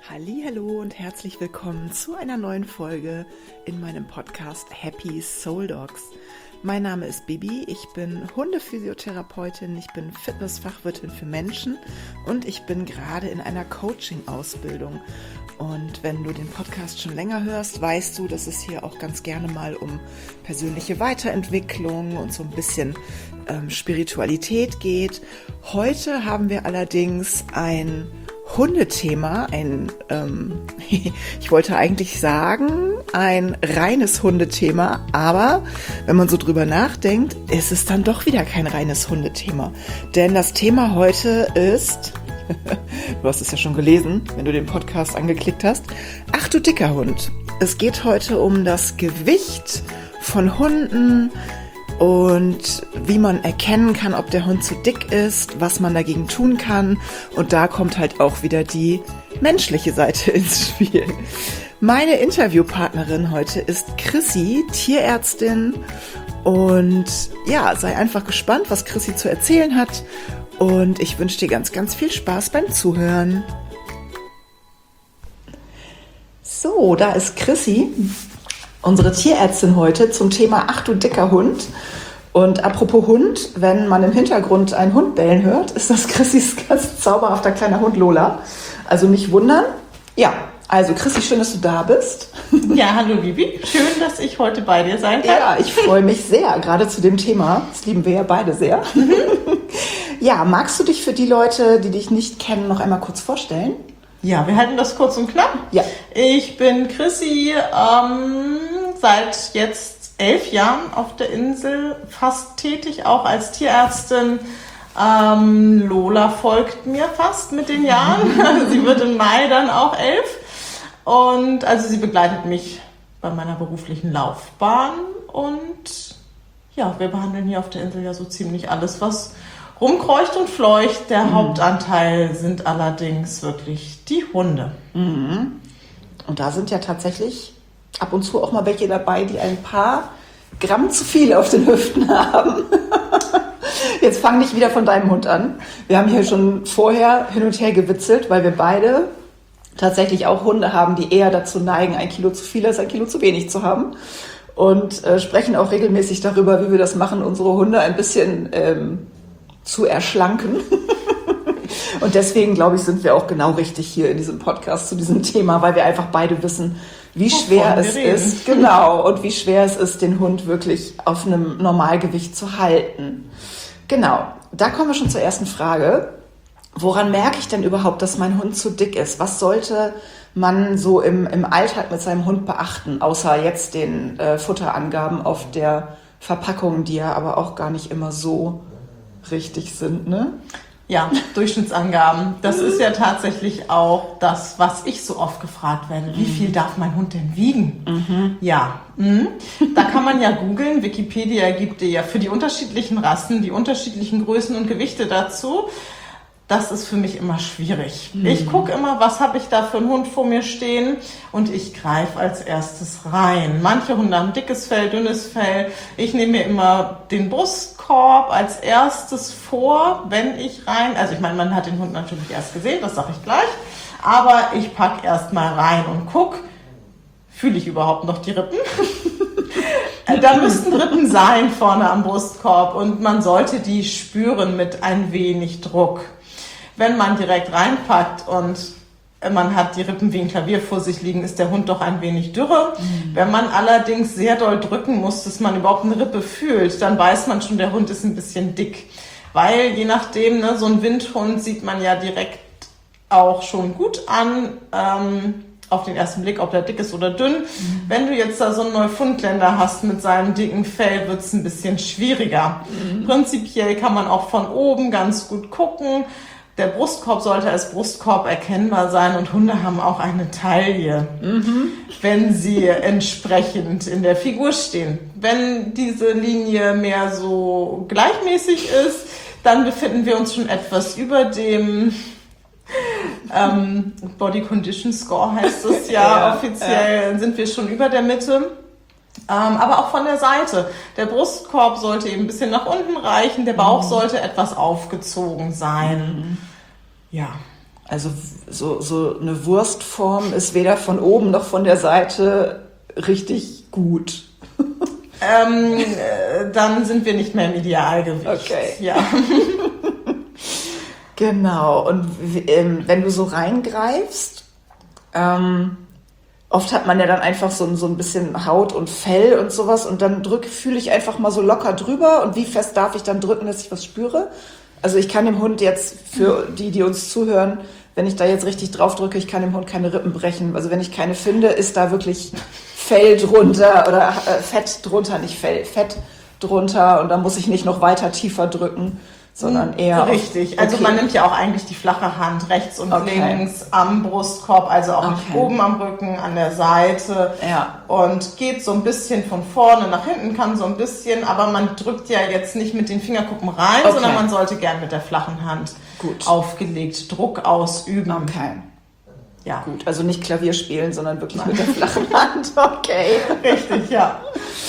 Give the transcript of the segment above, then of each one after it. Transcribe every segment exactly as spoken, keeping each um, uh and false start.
Hallihallo und herzlich willkommen zu einer neuen Folge in meinem Podcast Happy Soul Dogs. Mein Name ist Bibi, ich bin Hundephysiotherapeutin, ich bin Fitnessfachwirtin für Menschen und ich bin gerade in einer Coaching-Ausbildung. Und wenn du den Podcast schon länger hörst, weißt du, dass es hier auch ganz gerne mal um persönliche Weiterentwicklung und so ein bisschen ähm, Spiritualität geht. Heute haben wir allerdings ein Hundethema, ein, ähm, ich wollte eigentlich sagen, ein reines Hundethema, aber wenn man so drüber nachdenkt, ist es dann doch wieder kein reines Hundethema. Denn das Thema heute ist, du hast es ja schon gelesen, wenn du den Podcast angeklickt hast, ach du dicker Hund. Es geht heute um das Gewicht von Hunden und wie man erkennen kann, ob der Hund zu dick ist, was man dagegen tun kann. Und da kommt halt auch wieder die menschliche Seite ins Spiel. Meine Interviewpartnerin heute ist Chrissy, Tierärztin. Und ja, sei einfach gespannt, was Chrissy zu erzählen hat. Und ich wünsche dir ganz, ganz viel Spaß beim Zuhören. So, da ist Chrissy, unsere Tierärztin heute zum Thema ach du dicker Hund. Und apropos Hund, wenn man im Hintergrund einen Hund bellen hört, ist das Chrissys ganz zauberhafter kleiner Hund Lola. Also nicht wundern. Ja, also Chrissy, schön, dass du da bist. Ja, hallo Bibi. Schön, dass ich heute bei dir sein kann. Ja, ich freue mich sehr, gerade zu dem Thema. Das lieben wir ja beide sehr. Mhm. Ja, magst du dich für die Leute, die dich nicht kennen, noch einmal kurz vorstellen? Ja, wir halten das kurz und knapp. Ja. Ich bin Chrissy, ähm, seit jetzt elf Jahren auf der Insel, fast tätig, auch als Tierärztin. Ähm, Lola folgt mir fast mit den Jahren. Sie wird im Mai dann auch elf. Und also sie begleitet mich bei meiner beruflichen Laufbahn. Und ja, wir behandeln hier auf der Insel ja so ziemlich alles, was rumkreucht und fleucht. Der mhm. Hauptanteil sind allerdings wirklich die Hunde. Mhm. Und da sind ja tatsächlich ab und zu auch mal welche dabei, die ein paar Gramm zu viel auf den Hüften haben. Jetzt fang nicht wieder von deinem Hund an. Wir haben hier schon vorher hin und her gewitzelt, weil wir beide tatsächlich auch Hunde haben, die eher dazu neigen, ein Kilo zu viel als ein Kilo zu wenig zu haben. Und äh, sprechen auch regelmäßig darüber, wie wir das machen, unsere Hunde ein bisschen ähm, zu erschlanken. Und deswegen, glaube ich, sind wir auch genau richtig hier in diesem Podcast zu diesem Thema, weil wir einfach beide wissen, wie schwer es ist, genau, und wie schwer es ist, den Hund wirklich auf einem Normalgewicht zu halten. Genau, da kommen wir schon zur ersten Frage. Woran merke ich denn überhaupt, dass mein Hund zu dick ist? Was sollte man so im, im Alltag mit seinem Hund beachten, außer jetzt den äh, Futterangaben auf der Verpackung, die ja aber auch gar nicht immer so richtig sind, ne? Ja, Durchschnittsangaben. Das ist ja tatsächlich auch das, was ich so oft gefragt werde. Wie viel darf mein Hund denn wiegen? Mhm. Ja, mhm. Da kann man ja googeln. Wikipedia gibt dir ja für die unterschiedlichen Rassen die unterschiedlichen Größen und Gewichte dazu. Das ist für mich immer schwierig. Mhm. Ich gucke immer, was habe ich da für einen Hund vor mir stehen und ich greife als erstes rein. Manche Hunde haben dickes Fell, dünnes Fell. Ich nehme mir immer den Brustkorb als erstes vor, wenn ich rein... Also ich meine, man hat den Hund natürlich erst gesehen, das sage ich gleich. Aber ich packe erst mal rein und gucke, fühle ich überhaupt noch die Rippen? Da müssten Rippen sein vorne am Brustkorb und man sollte die spüren mit ein wenig Druck. Wenn man direkt reinpackt und man hat die Rippen wie ein Klavier vor sich liegen, ist der Hund doch ein wenig dürre. Mhm. Wenn man allerdings sehr doll drücken muss, dass man überhaupt eine Rippe fühlt, dann weiß man schon, der Hund ist ein bisschen dick. Weil je nachdem, ne, so ein Windhund sieht man ja direkt auch schon gut an, ähm, auf den ersten Blick, ob der dick ist oder dünn. Mhm. Wenn du jetzt da so einen Neufundländer hast mit seinem dicken Fell, wird es ein bisschen schwieriger. Mhm. Prinzipiell kann man auch von oben ganz gut gucken. Der Brustkorb sollte als Brustkorb erkennbar sein und Hunde haben auch eine Taille, mhm. wenn sie entsprechend in der Figur stehen. Wenn diese Linie mehr so gleichmäßig ist, dann befinden wir uns schon etwas über dem ähm, Body Condition Score, heißt es ja, ja offiziell, ja. Sind wir schon über der Mitte. Ähm, aber auch von der Seite. Der Brustkorb sollte eben ein bisschen nach unten reichen, der Bauch mhm. sollte etwas aufgezogen sein. Mhm. Ja. Also so, so eine Wurstform ist weder von oben noch von der Seite richtig gut. Ähm, äh, dann sind wir nicht mehr im Idealgewicht. Okay. Ja. Genau. Und ähm, wenn du so reingreifst, ähm, oft hat man ja dann einfach so, so ein bisschen Haut und Fell und sowas und dann drücke, fühle ich einfach mal so locker drüber und wie fest darf ich dann drücken, dass ich was spüre? Also ich kann dem Hund jetzt, für die, die uns zuhören, wenn ich da jetzt richtig drauf drücke, ich kann dem Hund keine Rippen brechen. Also wenn ich keine finde, ist da wirklich Fell drunter oder äh, Fett drunter, nicht Fell, Fett drunter und dann muss ich nicht noch weiter tiefer drücken, sondern eher... Richtig, auf, also okay. man nimmt ja auch eigentlich die flache Hand rechts und Okay. links am Brustkorb, also auch nicht Okay. oben am Rücken, an der Seite Ja. und geht so ein bisschen von vorne nach hinten, kann so ein bisschen, aber man drückt ja jetzt nicht mit den Fingerkuppen rein, Okay. sondern man sollte gern mit der flachen Hand Gut. aufgelegt Druck ausüben. Okay. Ja, Gut, also nicht Klavier spielen, sondern wirklich mit der flachen Hand. Okay. richtig, ja.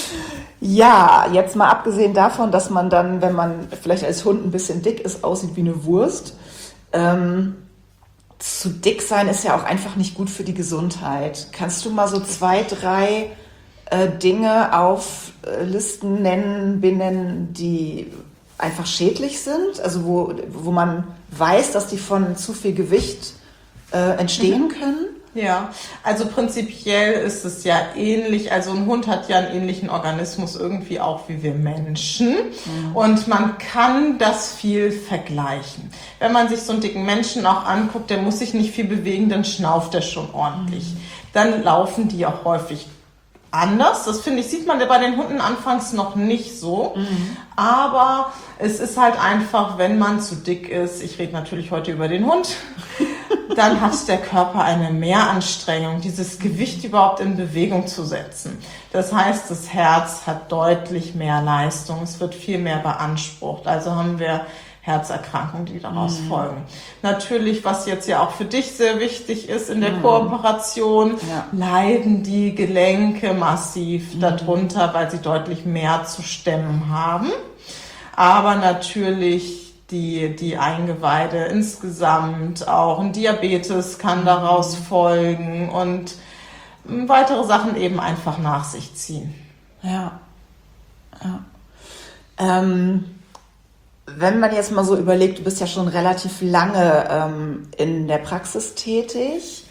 Ja, jetzt mal abgesehen davon, dass man dann, wenn man vielleicht als Hund ein bisschen dick ist, aussieht wie eine Wurst. Ähm, zu dick sein ist ja auch einfach nicht gut für die Gesundheit. Kannst du mal so zwei, drei äh, Dinge auflisten, nennen, benennen, die einfach schädlich sind? Also wo, wo man weiß, dass die von zu viel Gewicht äh, entstehen mhm. können? Ja, also prinzipiell ist es ja ähnlich, also ein Hund hat ja einen ähnlichen Organismus irgendwie auch wie wir Menschen mhm. und man kann das viel vergleichen. Wenn man sich so einen dicken Menschen auch anguckt, der muss sich nicht viel bewegen, dann schnauft er schon ordentlich. Mhm. Dann laufen die auch häufig anders. Das finde ich, sieht man bei den Hunden anfangs noch nicht so. Mhm. Aber es ist halt einfach, wenn man zu dick ist, ich rede natürlich heute über den Hund, dann hat der Körper eine Mehranstrengung, dieses Gewicht überhaupt in Bewegung zu setzen. Das heißt, das Herz hat deutlich mehr Leistung, es wird viel mehr beansprucht. Also haben wir Herzerkrankungen, die daraus mhm. folgen. Natürlich, was jetzt ja auch für dich sehr wichtig ist in der mhm. Kooperation, ja. leiden die Gelenke massiv mhm. darunter, weil sie deutlich mehr zu stemmen haben. Aber natürlich die, die Eingeweide insgesamt, auch ein Diabetes kann daraus folgen und weitere Sachen eben einfach nach sich ziehen. Ja. ja. Ähm, wenn man jetzt mal so überlegt, du bist ja schon relativ lange ähm, in der Praxis tätig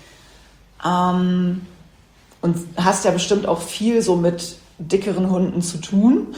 ähm, und hast ja bestimmt auch viel so mit dickeren Hunden zu tun.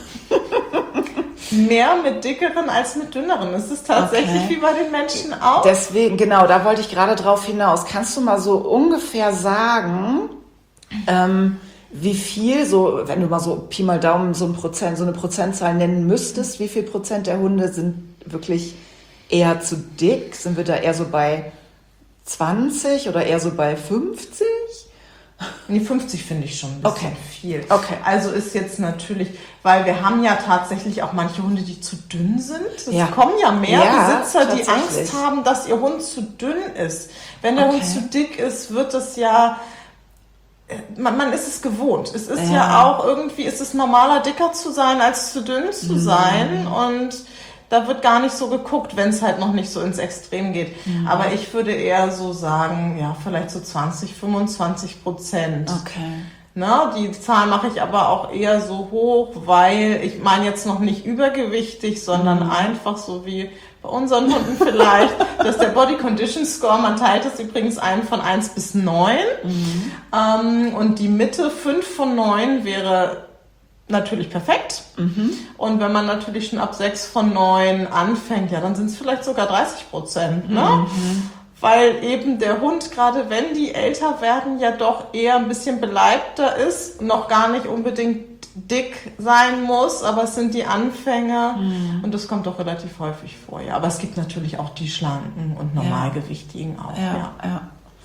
Mehr mit dickeren als mit dünneren. Es ist tatsächlich okay. wie bei den Menschen auch. Deswegen, genau, da wollte ich gerade drauf hinaus. Kannst du mal so ungefähr sagen, ähm, wie viel, so, wenn du mal so Pi mal Daumen so ein Prozent, so eine Prozentzahl nennen müsstest, wie viel Prozent der Hunde sind wirklich eher zu dick? Sind wir da eher so bei zwanzig oder eher so bei fünfzig? Nee, fünfzig finde ich schon ein bisschen okay. viel. Okay. Also ist jetzt natürlich, weil wir haben ja tatsächlich auch manche Hunde, die zu dünn sind. Es ja. kommen ja mehr ja, Besitzer, die Angst haben, dass ihr Hund zu dünn ist. Wenn der okay. Hund zu dick ist, wird es ja, man, man ist es gewohnt. Es ist ja. ja auch irgendwie, ist es normaler, dicker zu sein, als zu dünn zu mhm. sein. Und da wird gar nicht so geguckt, wenn es halt noch nicht so ins Extrem geht. Mhm. Aber ich würde eher so sagen, ja, vielleicht so zwanzig, fünfundzwanzig Prozent. Okay. Na, die Zahl mache ich aber auch eher so hoch, weil ich meine jetzt noch nicht übergewichtig, sondern mhm. einfach so wie bei unseren Hunden vielleicht, dass der Body Condition Score, man teilt es übrigens ein von eins bis neun. Mhm. Ähm, und die Mitte fünf von neun wäre natürlich perfekt. Mhm. Und wenn man natürlich schon ab sechs von neun anfängt, ja, dann sind es vielleicht sogar dreißig Prozent, ne? Mhm. Weil eben der Hund, gerade wenn die älter werden, ja doch eher ein bisschen beleibter ist, noch gar nicht unbedingt dick sein muss, aber es sind die Anfänge mhm. und das kommt doch relativ häufig vor, ja. Aber es gibt natürlich auch die schlanken und normalgewichtigen auch, ja. ja. ja.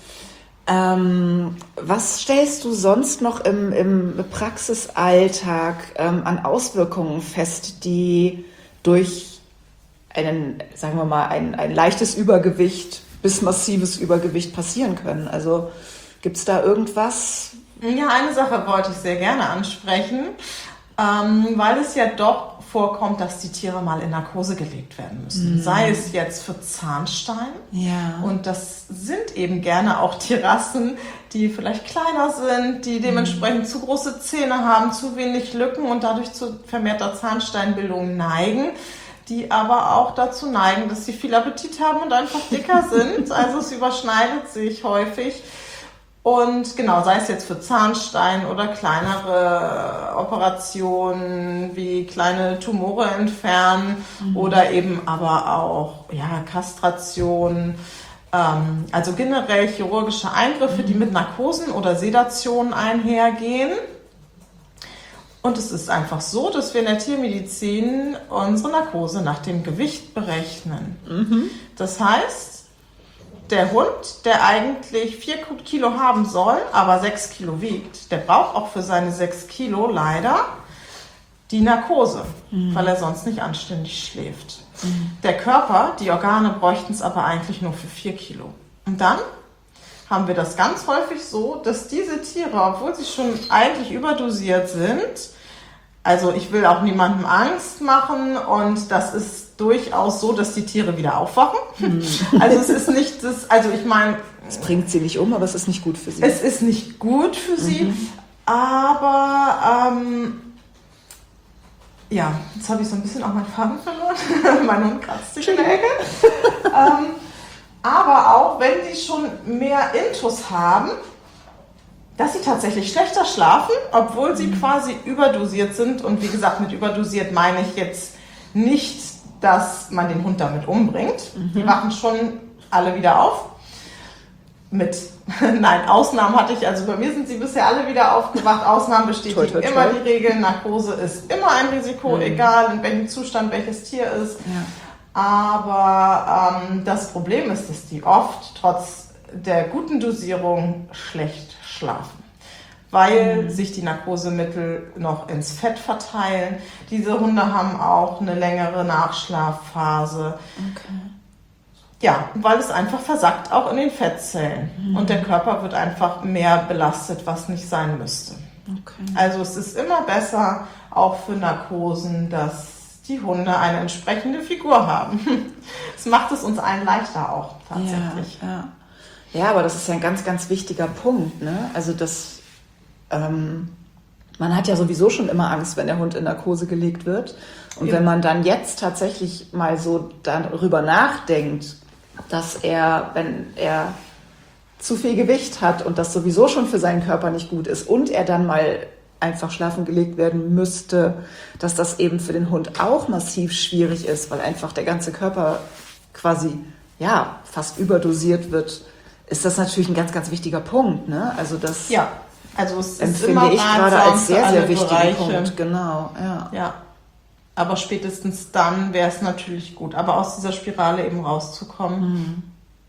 Ähm, was stellst du sonst noch im, im Praxisalltag ähm, an Auswirkungen fest, die durch einen, sagen wir mal, ein, ein leichtes Übergewicht bis massives Übergewicht passieren können? Also gibt es da irgendwas? Ja, eine Sache wollte ich sehr gerne ansprechen. ähm, weil es ja doch vorkommt, dass die Tiere mal in Narkose gelegt werden müssen. Mhm. Sei es jetzt für Zahnstein. Ja. Und das sind eben gerne auch Tierrassen, die vielleicht kleiner sind, die dementsprechend mhm. zu große Zähne haben, zu wenig Lücken und dadurch zu vermehrter Zahnsteinbildung neigen, die aber auch dazu neigen, dass sie viel Appetit haben und einfach dicker sind. Also es überschneidet sich häufig. Und genau, sei es jetzt für Zahnstein oder kleinere Operationen wie kleine Tumore entfernen mhm. oder eben aber auch ja, Kastration, ähm, also generell chirurgische Eingriffe, mhm. die mit Narkosen oder Sedationen einhergehen. Und es ist einfach so, dass wir in der Tiermedizin unsere Narkose nach dem Gewicht berechnen. Mhm. Das heißt, der Hund, der eigentlich vier Kilo haben soll, aber sechs Kilo wiegt, der braucht auch für seine sechs Kilo leider die Narkose, mhm. weil er sonst nicht anständig schläft. Mhm. Der Körper, die Organe bräuchten es aber eigentlich nur für vier Kilo. Und dann haben wir das ganz häufig so, dass diese Tiere, obwohl sie schon eigentlich überdosiert sind, also ich will auch niemandem Angst machen und das ist durchaus so, dass die Tiere wieder aufwachen. Hm. Also es ist nicht das, also ich meine... Es bringt sie nicht um, aber es ist nicht gut für sie. Es ist nicht gut für sie, mhm. aber ähm, ja, jetzt habe ich so ein bisschen auch meinen Faden verloren. Mein Hund kratzt sich in der Ecke. ähm, aber auch, wenn die schon mehr Intus haben, dass sie tatsächlich schlechter schlafen, obwohl sie mhm. quasi überdosiert sind. Und wie gesagt, mit überdosiert meine ich jetzt nicht, dass man den Hund damit umbringt. Mhm. Die wachen schon alle wieder auf. Mit, nein, Ausnahmen hatte ich, also bei mir sind sie bisher alle wieder aufgewacht. Ausnahmen bestätigen toi, toi, toi. immer die Regel. Narkose ist immer ein Risiko, mhm. egal in welchem Zustand welches Tier ist. Ja. Aber ähm, das Problem ist, dass die oft trotz der guten Dosierung schlecht schlafen, weil mhm. sich die Narkosemittel noch ins Fett verteilen. Diese Hunde haben auch eine längere Nachschlafphase. Okay. Ja, weil es einfach versackt auch in den Fettzellen. Mhm. Und der Körper wird einfach mehr belastet, was nicht sein müsste. Okay. Also es ist immer besser, auch für Narkosen, dass die Hunde eine entsprechende Figur haben. Das macht es uns allen leichter auch tatsächlich. Ja, ja. Ja, aber das ist ja ein ganz, ganz wichtiger Punkt, ne? Also das, ähm, man hat ja sowieso schon immer Angst, wenn der Hund in Narkose gelegt wird. Und ja. wenn man dann jetzt tatsächlich mal so darüber nachdenkt, dass er, wenn er zu viel Gewicht hat und das sowieso schon für seinen Körper nicht gut ist und er dann mal einfach schlafen gelegt werden müsste, dass das eben für den Hund auch massiv schwierig ist, weil einfach der ganze Körper quasi, ja, fast überdosiert wird, ist das natürlich ein ganz, ganz wichtiger Punkt, ne? Also das ja, also es empfinde ist ich gerade als sehr, sehr wichtigen Bereiche. Punkt. Genau, ja. ja. Aber spätestens dann wäre es natürlich gut, aber aus dieser Spirale eben rauszukommen. Mhm.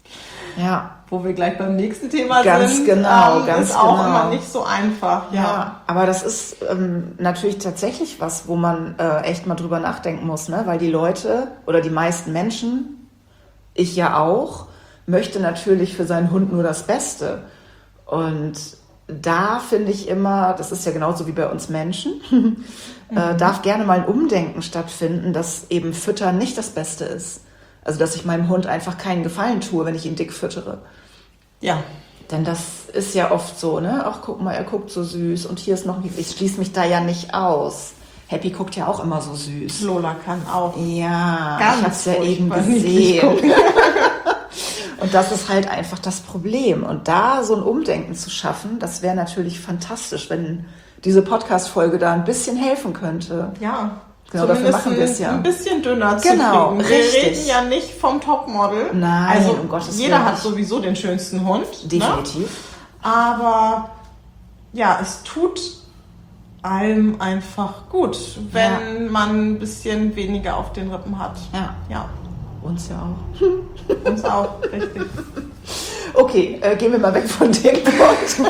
Ja. Wo wir gleich beim nächsten Thema ganz sind. Genau, ähm, ganz ist auch genau. immer nicht so einfach. Ja, ja aber das ist ähm, natürlich tatsächlich was, wo man äh, echt mal drüber nachdenken muss, ne? Weil die Leute oder die meisten Menschen, ich ja auch, möchte natürlich für seinen Hund nur das Beste. Und da finde ich immer, das ist ja genauso wie bei uns Menschen, mhm. äh, darf gerne mal ein Umdenken stattfinden, dass eben Füttern nicht das Beste ist. Also dass ich meinem Hund einfach keinen Gefallen tue, wenn ich ihn dick füttere. Ja. Denn das ist ja oft so, ne? Ach, guck mal, er guckt so süß und hier ist noch, ich schließe mich da ja nicht aus. Happy guckt ja auch immer so süß. Lola kann auch. Ja, ganz ich hab's ja eben gesehen. Und das ist halt einfach das Problem. Und da so ein Umdenken zu schaffen, das wäre natürlich fantastisch, wenn diese Podcast-Folge da ein bisschen helfen könnte. Ja, genau, dafür machen wir es ja. Ein bisschen dünner zu genau, kriegen. Wir richtig. reden ja nicht vom Topmodel. Nein, also um Gottes jeder Willen hat nicht. sowieso den schönsten Hund. Definitiv. Ne? Aber ja, es tut allem einfach gut, wenn ja. man ein bisschen weniger auf den Rippen hat. Ja. ja. Uns ja auch. Uns auch, richtig. Okay, äh, gehen wir mal weg von dem Punkt.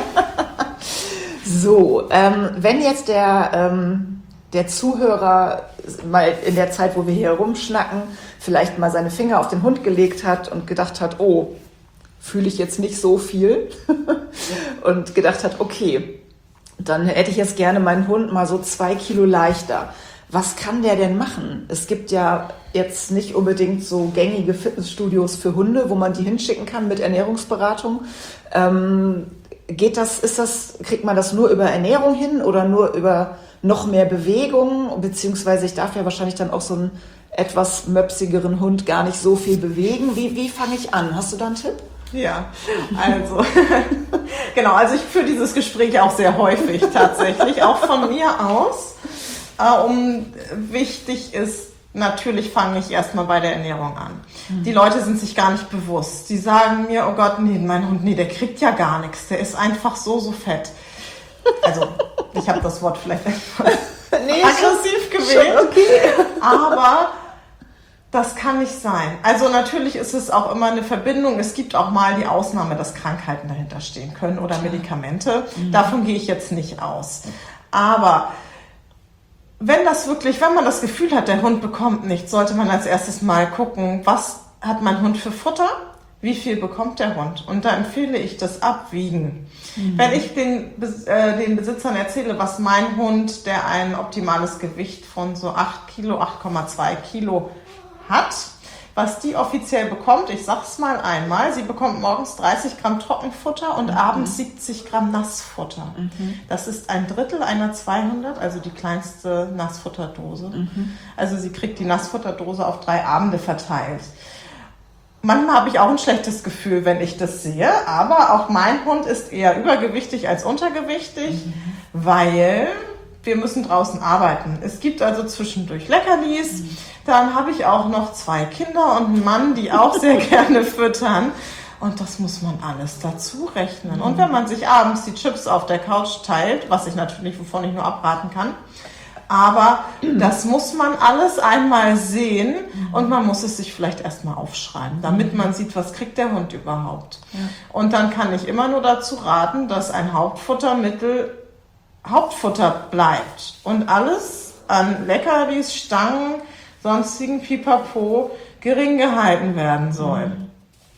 So, ähm, wenn jetzt der, ähm, der Zuhörer mal in der Zeit, wo wir hier rumschnacken, vielleicht mal seine Finger auf den Hund gelegt hat und gedacht hat, oh, fühle ich jetzt nicht so viel und gedacht hat, okay, dann hätte ich jetzt gerne meinen Hund mal so zwei Kilo leichter. Was kann der denn machen? Es gibt ja jetzt nicht unbedingt so gängige Fitnessstudios für Hunde, wo man die hinschicken kann mit Ernährungsberatung. Ähm, geht das, ist das, kriegt man das nur über Ernährung hin oder nur über noch mehr Bewegung? Beziehungsweise ich darf ja wahrscheinlich dann auch so einen etwas möpsigeren Hund gar nicht so viel bewegen. Wie, wie fange ich an? Hast du da einen Tipp? Ja, also genau, also ich führe dieses Gespräch auch sehr häufig tatsächlich, auch von mir aus. Äh, um wichtig ist, natürlich fange ich erstmal bei der Ernährung an. Mhm. Die Leute sind sich gar nicht bewusst. Die sagen mir, oh Gott, nee, mein Hund, nee, der kriegt ja gar nichts, der ist einfach so, so fett. Also, ich habe das Wort vielleicht etwas nee, aggressiv gewählt, okay. Aber das kann nicht sein. Also natürlich ist es auch immer eine Verbindung. Es gibt auch mal die Ausnahme, dass Krankheiten dahinter stehen können oder Medikamente. Mhm. Davon gehe ich jetzt nicht aus. Aber wenn das wirklich, wenn man das Gefühl hat, der Hund bekommt nichts, sollte man als erstes mal gucken, was hat mein Hund für Futter? Wie viel bekommt der Hund? Und da empfehle ich das Abwiegen. Mhm. Wenn ich den, äh, den Besitzern erzähle, was mein Hund, der ein optimales Gewicht von so acht Kilo, acht Komma zwei Kilo hat, was die offiziell bekommt, ich sag's mal einmal, sie bekommt morgens dreißig Gramm Trockenfutter und mhm. abends siebzig Gramm Nassfutter. Mhm. Das ist ein Drittel einer zweihundert, also die kleinste Nassfutterdose. Mhm. Also sie kriegt die Nassfutterdose auf drei Abende verteilt. Manchmal habe ich auch ein schlechtes Gefühl, wenn ich das sehe, aber auch mein Hund ist eher übergewichtig als untergewichtig, mhm. weil wir müssen draußen arbeiten. Es gibt also zwischendurch Leckerlis. Mhm. Dann habe ich auch noch zwei Kinder und einen Mann, die auch sehr gerne füttern. Und das muss man alles dazu rechnen. Mhm. Und wenn man sich abends die Chips auf der Couch teilt, was ich natürlich, wovon ich nur abraten kann, aber mhm. das muss man alles einmal sehen mhm. und man muss es sich vielleicht erstmal aufschreiben, damit man sieht, was kriegt der Hund überhaupt. Ja. Und dann kann ich immer nur dazu raten, dass ein Hauptfuttermittel Hauptfutter bleibt und alles an Leckerlis, Stangen, sonstigen Pipapo gering gehalten werden soll. Mhm.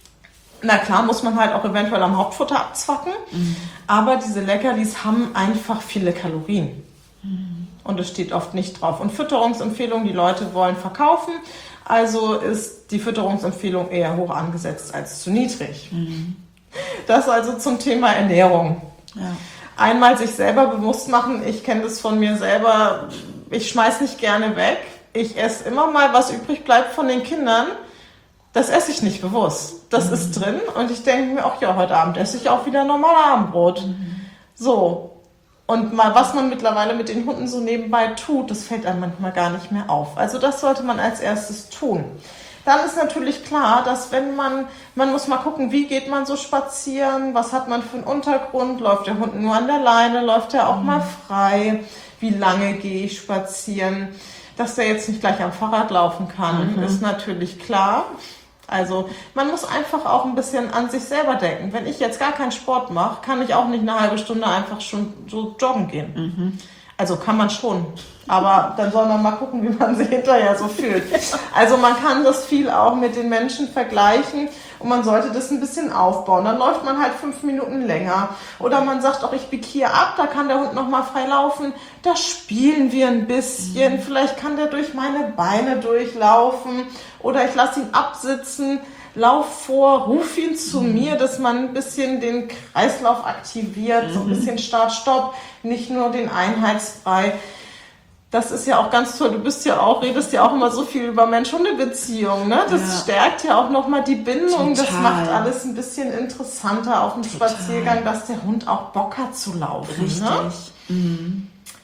Na klar, muss man halt auch eventuell am Hauptfutter abzwacken, mhm. aber diese Leckerlis haben einfach viele Kalorien. Mhm. Und es steht oft nicht drauf. Und Fütterungsempfehlungen, die Leute wollen verkaufen, also ist die Fütterungsempfehlung eher hoch angesetzt als zu niedrig. Mhm. Das also zum Thema Ernährung. Ja. Einmal sich selber bewusst machen, ich kenne das von mir selber, ich schmeiß nicht gerne weg. Ich esse immer mal, was übrig bleibt von den Kindern. Das esse ich nicht bewusst. Das mhm. ist drin und ich denke mir, ach ja, heute Abend esse ich auch wieder normal Abendbrot. Mhm. So. Und mal, was man mittlerweile mit den Hunden so nebenbei tut, das fällt einem manchmal gar nicht mehr auf. Also das sollte man als erstes tun. Dann ist natürlich klar, dass wenn man, man muss mal gucken, wie geht man so spazieren, was hat man für einen Untergrund, läuft der Hund nur an der Leine, läuft er auch mhm. mal frei, wie lange gehe ich spazieren. Dass der jetzt nicht gleich am Fahrrad laufen kann, mhm. ist natürlich klar. Also man muss einfach auch ein bisschen an sich selber denken. Wenn ich jetzt gar keinen Sport mache, kann ich auch nicht eine halbe Stunde einfach schon so joggen gehen. Mhm. Also kann man schon. Aber dann soll man mal gucken, wie man sich hinterher so fühlt. Also man kann das viel auch mit den Menschen vergleichen und man sollte das ein bisschen aufbauen. Dann läuft man halt fünf Minuten länger. Oder man sagt auch, ich biege hier ab, da kann der Hund noch mal frei laufen. Da spielen wir ein bisschen. Mhm. Vielleicht kann der durch meine Beine durchlaufen. Oder ich lasse ihn absitzen, lauf vor, ruf ihn zu mhm. mir, dass man ein bisschen den Kreislauf aktiviert, mhm. so ein bisschen Start-Stopp, nicht nur den Einheitsbrei. Das ist ja auch ganz toll. Du bist ja auch, redest ja auch immer so viel über Mensch-Hunde-Beziehungen, ne? Das ja. stärkt ja auch nochmal die Bindung. Total. Das macht alles ein bisschen interessanter auf dem Total. Spaziergang, dass der Hund auch Bock hat zu laufen. Richtig. Ne? Mhm.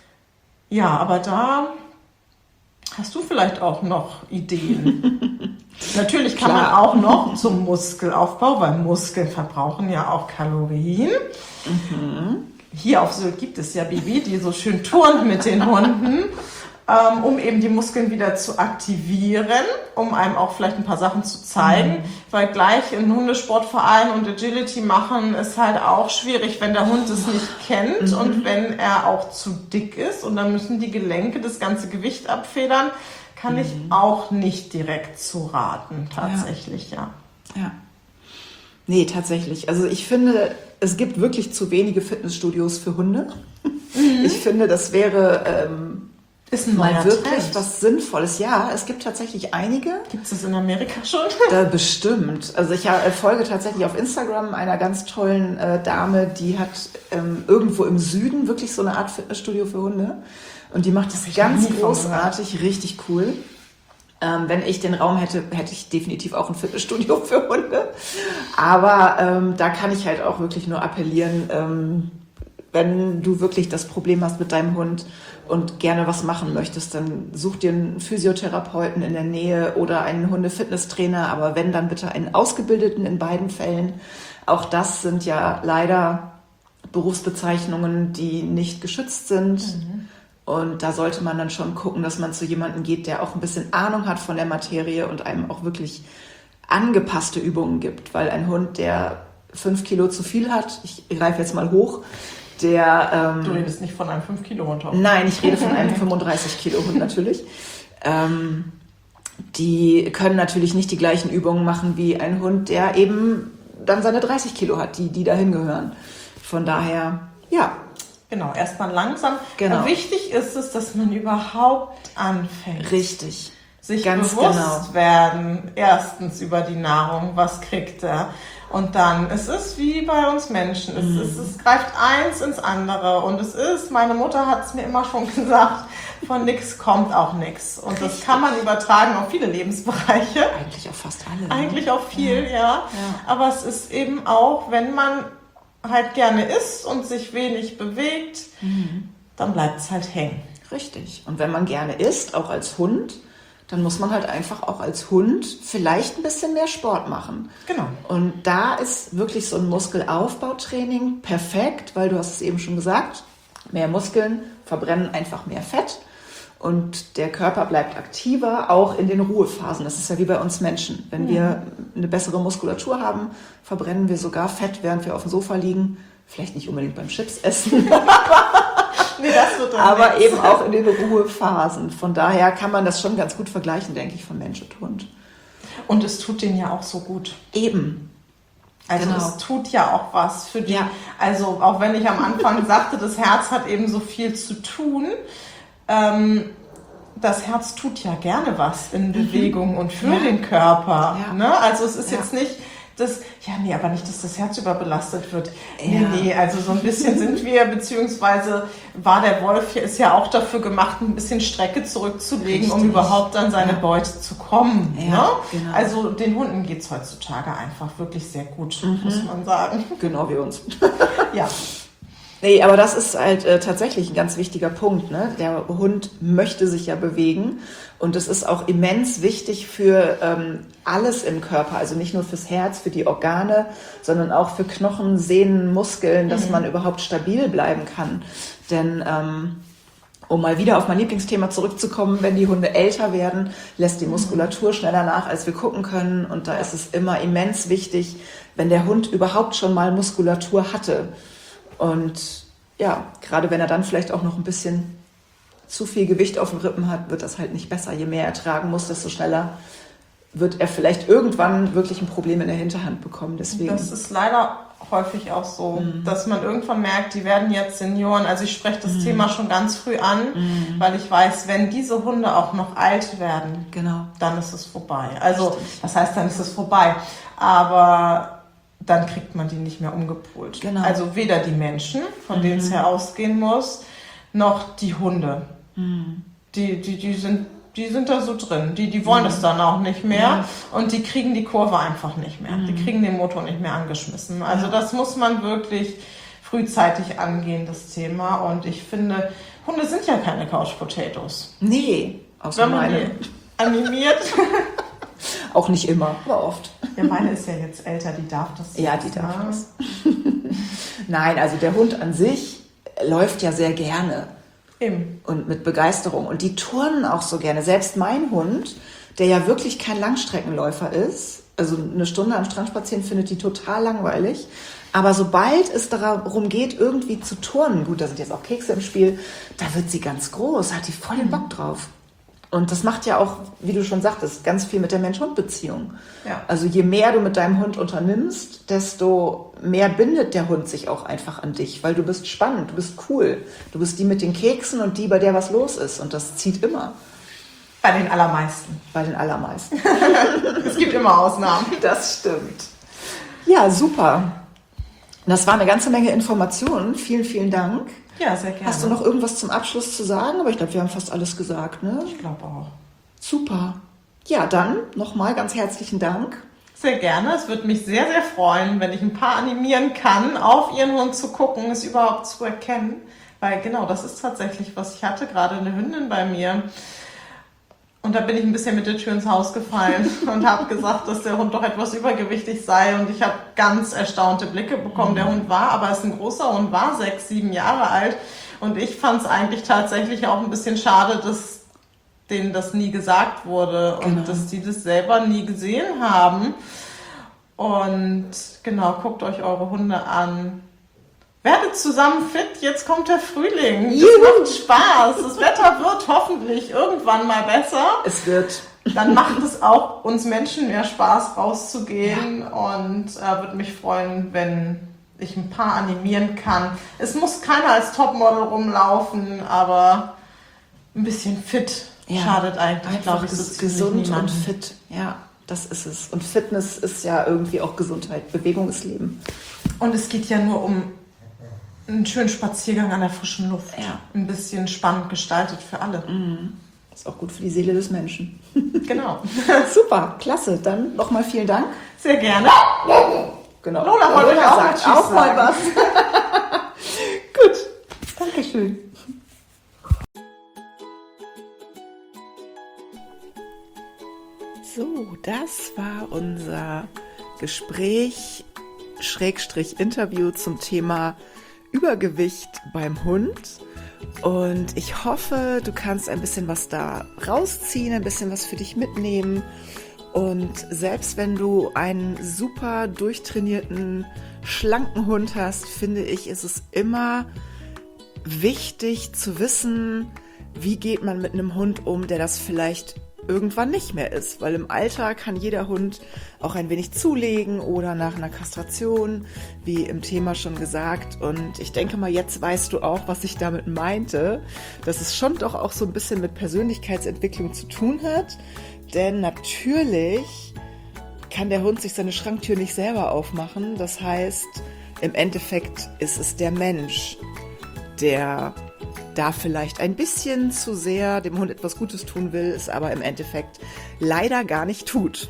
Ja, aber da hast du vielleicht auch noch Ideen. Natürlich kann Klar. man auch noch zum Muskelaufbau, weil Muskeln verbrauchen ja auch Kalorien. Mhm. Hier auf Sylt gibt es ja Bibi, die so schön turnt mit den Hunden, ähm, um eben die Muskeln wieder zu aktivieren, um einem auch vielleicht ein paar Sachen zu zeigen, mhm. weil gleich in Hundesportverein und Agility machen ist halt auch schwierig, wenn der Hund es nicht kennt mhm. und wenn er auch zu dick ist und dann müssen die Gelenke das ganze Gewicht abfedern, kann mhm. ich auch nicht direkt zu raten, tatsächlich, ja. Ja. ja. Nee, tatsächlich. Also ich finde, es gibt wirklich zu wenige Fitnessstudios für Hunde. Ich finde, das wäre ähm, ist ein mal neuer wirklich Trend. was Sinnvolles. Ja, es gibt tatsächlich einige. Gibt es das in Amerika schon? Da bestimmt. Also ich äh, folge tatsächlich auf Instagram einer ganz tollen äh, Dame, die hat ähm, irgendwo im Süden wirklich so eine Art Fitnessstudio für Hunde. Und die macht das ganz großartig, richtig cool. Ähm, wenn ich den Raum hätte, hätte ich definitiv auch ein Fitnessstudio für Hunde. Aber ähm, da kann ich halt auch wirklich nur appellieren, ähm, wenn du wirklich das Problem hast mit deinem Hund und gerne was machen möchtest, dann such dir einen Physiotherapeuten in der Nähe oder einen Hunde-Fitnesstrainer, aber wenn, dann bitte einen Ausgebildeten in beiden Fällen. Auch das sind ja leider Berufsbezeichnungen, die nicht geschützt sind. Mhm. Und da sollte man dann schon gucken, dass man zu jemandem geht, der auch ein bisschen Ahnung hat von der Materie und einem auch wirklich angepasste Übungen gibt. Weil ein Hund, der fünf Kilo zu viel hat, ich greife jetzt mal hoch, der... Ähm, du redest nicht von einem fünf Kilo Hund. Nein, ich rede von einem fünfunddreißig Kilo Hund natürlich. Ähm, die können natürlich nicht die gleichen Übungen machen wie ein Hund, der eben dann seine dreißig Kilo hat, die, die dahin gehören. Von daher, ja... Genau, erstmal langsam. Genau. Aber wichtig ist es, dass man überhaupt anfängt. Richtig. Sich Ganz bewusst genau. werden, erstens über die Nahrung, was kriegt er. Und dann, es ist wie bei uns Menschen, es, mm. es, es greift eins ins andere. Und es ist, meine Mutter hat es mir immer schon gesagt, von nix kommt auch nix. Und Richtig. Das kann man übertragen auf viele Lebensbereiche. Eigentlich auf fast alle. Eigentlich ne? auf viel, ja. Ja. ja. Aber es ist eben auch, wenn man halt gerne isst und sich wenig bewegt, mhm. dann bleibt es halt hängen. Richtig. Und wenn man gerne isst, auch als Hund, dann muss man halt einfach auch als Hund vielleicht ein bisschen mehr Sport machen. Genau. Und da ist wirklich so ein Muskelaufbautraining perfekt, weil du hast es eben schon gesagt, mehr Muskeln verbrennen einfach mehr Fett und der Körper bleibt aktiver, auch in den Ruhephasen. Das ist ja wie bei uns Menschen. Wenn mhm. wir eine bessere Muskulatur haben, verbrennen wir sogar Fett, während wir auf dem Sofa liegen. Vielleicht nicht unbedingt beim Chips essen, nee, das wird aber nichts. Eben auch in den Ruhephasen. Von daher kann man das schon ganz gut vergleichen, denke ich, von Mensch und Hund. Und es tut denen ja auch so gut. Eben. Also genau. es tut ja auch was für die. Ja. Also auch wenn ich am Anfang sagte, das Herz hat eben so viel zu tun, ähm, das Herz tut ja gerne was in Bewegung mhm. und für ja. den Körper. Ja. Ne? Also es ist ja. jetzt nicht das, ja nee, aber nicht, dass das Herz überbelastet wird. Nee, ja. nee, also so ein bisschen sind wir, beziehungsweise war der Wolf hier, ist ja auch dafür gemacht, ein bisschen Strecke zurückzulegen, Richtig. Um überhaupt an seine ja. Beute zu kommen. Ja, ne? Genau. Also den Hunden geht es heutzutage einfach wirklich sehr gut, mhm. muss man sagen. Genau wie uns. Ja. Nee, aber das ist halt äh, tatsächlich ein ganz wichtiger Punkt. Ne? Der Hund möchte sich ja bewegen und es ist auch immens wichtig für ähm, alles im Körper, also nicht nur fürs Herz, für die Organe, sondern auch für Knochen, Sehnen, Muskeln, dass mhm. man überhaupt stabil bleiben kann. Denn ähm, um mal wieder auf mein Lieblingsthema zurückzukommen, wenn die Hunde älter werden, lässt die Muskulatur schneller nach, als wir gucken können. Und da ist es immer immens wichtig, wenn der Hund überhaupt schon mal Muskulatur hatte. Und ja, gerade wenn er dann vielleicht auch noch ein bisschen zu viel Gewicht auf den Rippen hat, wird das halt nicht besser. Je mehr er tragen muss, desto schneller wird er vielleicht irgendwann wirklich ein Problem in der Hinterhand bekommen. Deswegen. Das ist leider häufig auch so, mhm. dass man irgendwann merkt, die werden jetzt Senioren. Also ich spreche das mhm. Thema schon ganz früh an, mhm. weil ich weiß, wenn diese Hunde auch noch alt werden, genau. dann ist es vorbei. Also das heißt, dann ist es vorbei. Aber dann kriegt man die nicht mehr umgepolt. Genau. Also weder die Menschen, von mhm. denen es her ausgehen muss, noch die Hunde. Mhm. Die, die, die, sind, die sind da so drin. Die, die wollen mhm. es dann auch nicht mehr. Ja. Und die kriegen die Kurve einfach nicht mehr. Mhm. Die kriegen den Motor nicht mehr angeschmissen. Also ja. das muss man wirklich frühzeitig angehen, das Thema. Und ich finde, Hunde sind ja keine Couch Potatoes. Nee, außer meine. Animiert. Auch nicht immer, aber oft. Ja, meine ist ja jetzt älter, die darf das. Ja, die darf das. Nein, also der Hund an sich läuft ja sehr gerne. Eben. Und mit Begeisterung. Und die turnen auch so gerne. Selbst mein Hund, der ja wirklich kein Langstreckenläufer ist, also eine Stunde am Strand spazieren, findet die total langweilig. Aber sobald es darum geht, irgendwie zu turnen, gut, da sind jetzt auch Kekse im Spiel, da wird sie ganz groß, hat die voll den Bock drauf. Und das macht ja auch, wie du schon sagtest, ganz viel mit der Mensch-Hund-Beziehung. Ja. Also je mehr du mit deinem Hund unternimmst, desto mehr bindet der Hund sich auch einfach an dich, weil du bist spannend, du bist cool. Du bist die mit den Keksen und die, bei der was los ist. Und das zieht immer. Bei den allermeisten. Bei den allermeisten. Es gibt immer Ausnahmen. Das stimmt. Ja, super. Das war eine ganze Menge Informationen. Vielen, vielen Dank. Ja, sehr gerne. Hast du noch irgendwas zum Abschluss zu sagen? Aber ich glaube, wir haben fast alles gesagt, ne? Ich glaube auch. Super. Ja, dann nochmal ganz herzlichen Dank. Sehr gerne. Es würde mich sehr, sehr freuen, wenn ich ein paar animieren kann, auf ihren Hund zu gucken, es überhaupt zu erkennen. Weil genau, das ist tatsächlich, was ich hatte, gerade eine Hündin bei mir. Und da bin ich ein bisschen mit der Tür ins Haus gefallen und habe gesagt, dass der Hund doch etwas übergewichtig sei. Und ich habe ganz erstaunte Blicke bekommen. Der Hund war, aber es ist ein großer Hund, war sechs, sieben Jahre alt. Und ich fand es eigentlich tatsächlich auch ein bisschen schade, dass denen das nie gesagt wurde und genau. dass die das selber nie gesehen haben. Und genau, guckt euch eure Hunde an. Werdet zusammen fit, jetzt kommt der Frühling. Es macht Spaß. Das Wetter wird hoffentlich irgendwann mal besser. Es wird. Dann macht es auch uns Menschen mehr Spaß, rauszugehen. Ja. Und äh, würde mich freuen, wenn ich ein paar animieren kann. Es muss keiner als Topmodel rumlaufen, aber ein bisschen fit ja. schadet eigentlich, Einfach glaube ich, so gesund und fit. Ja, das ist es. Und Fitness ist ja irgendwie auch Gesundheit. Bewegung ist Leben. Und es geht ja nur um einen schönen Spaziergang an der frischen Luft. Ja. Ein bisschen spannend gestaltet für alle. Mhm. Ist auch gut für die Seele des Menschen. Genau. Super, klasse. Dann nochmal vielen Dank. Sehr gerne. Genau. Lola wollte euch auch, sagt auch mal was. Gut, Dankeschön. So, das war unser Gespräch, Schrägstrich Interview zum Thema Übergewicht beim Hund. Und ich hoffe, du kannst ein bisschen was da rausziehen, ein bisschen was für dich mitnehmen. Und selbst wenn du einen super durchtrainierten, schlanken Hund hast, finde ich, ist es immer wichtig zu wissen, wie geht man mit einem Hund um, der das vielleicht irgendwann nicht mehr ist, weil im Alter kann jeder Hund auch ein wenig zulegen oder nach einer Kastration, wie im Thema schon gesagt. Und ich denke mal, jetzt weißt du auch, was ich damit meinte, dass es schon doch auch so ein bisschen mit Persönlichkeitsentwicklung zu tun hat, denn natürlich kann der Hund sich seine Schranktür nicht selber aufmachen. Das heißt, im Endeffekt ist es der Mensch, der da vielleicht ein bisschen zu sehr dem Hund etwas Gutes tun will, es aber im Endeffekt leider gar nicht tut.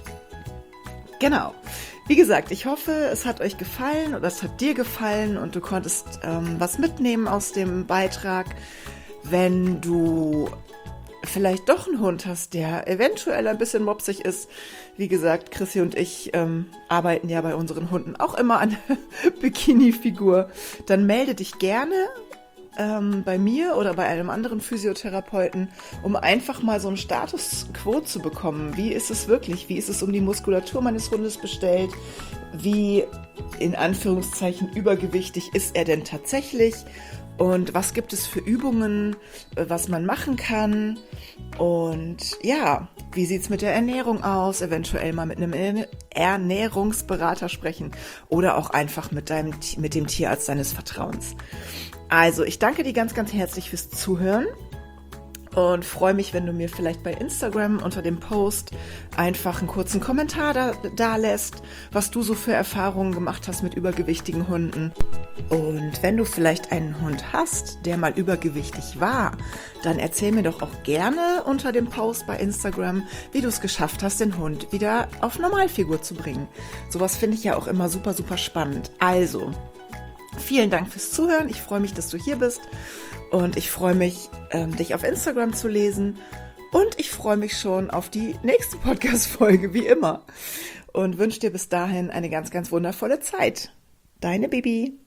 Genau. Wie gesagt, ich hoffe, es hat euch gefallen oder es hat dir gefallen und du konntest ähm, was mitnehmen aus dem Beitrag. Wenn du vielleicht doch einen Hund hast, der eventuell ein bisschen mopsig ist. Wie gesagt, Chrissy und ich ähm, arbeiten ja bei unseren Hunden auch immer an der Bikini-Figur. Dann melde dich gerne ähm, bei mir oder bei einem anderen Physiotherapeuten, um einfach mal so einen Status quo zu bekommen. Wie ist es wirklich? Wie ist es um die Muskulatur meines Hundes bestellt? Wie, in Anführungszeichen, übergewichtig ist er denn tatsächlich? Und was gibt es für Übungen, was man machen kann? Und ja, wie sieht's mit der Ernährung aus? Eventuell mal mit einem Ernährungsberater sprechen oder auch einfach mit deinem, mit dem Tierarzt deines Vertrauens. Also, ich danke dir ganz, ganz herzlich fürs Zuhören und freue mich, wenn du mir vielleicht bei Instagram unter dem Post einfach einen kurzen Kommentar da, da lässt, was du so für Erfahrungen gemacht hast mit übergewichtigen Hunden. Und wenn du vielleicht einen Hund hast, der mal übergewichtig war, dann erzähl mir doch auch gerne unter dem Post bei Instagram, wie du es geschafft hast, den Hund wieder auf Normalfigur zu bringen. Sowas finde ich ja auch immer super, super spannend. Also, vielen Dank fürs Zuhören. Ich freue mich, dass du hier bist. Und ich freue mich, ähm, dich auf Instagram zu lesen. Und ich freue mich schon auf die nächste Podcast-Folge, wie immer. Und wünsche dir bis dahin eine ganz, ganz wundervolle Zeit. Deine Bibi.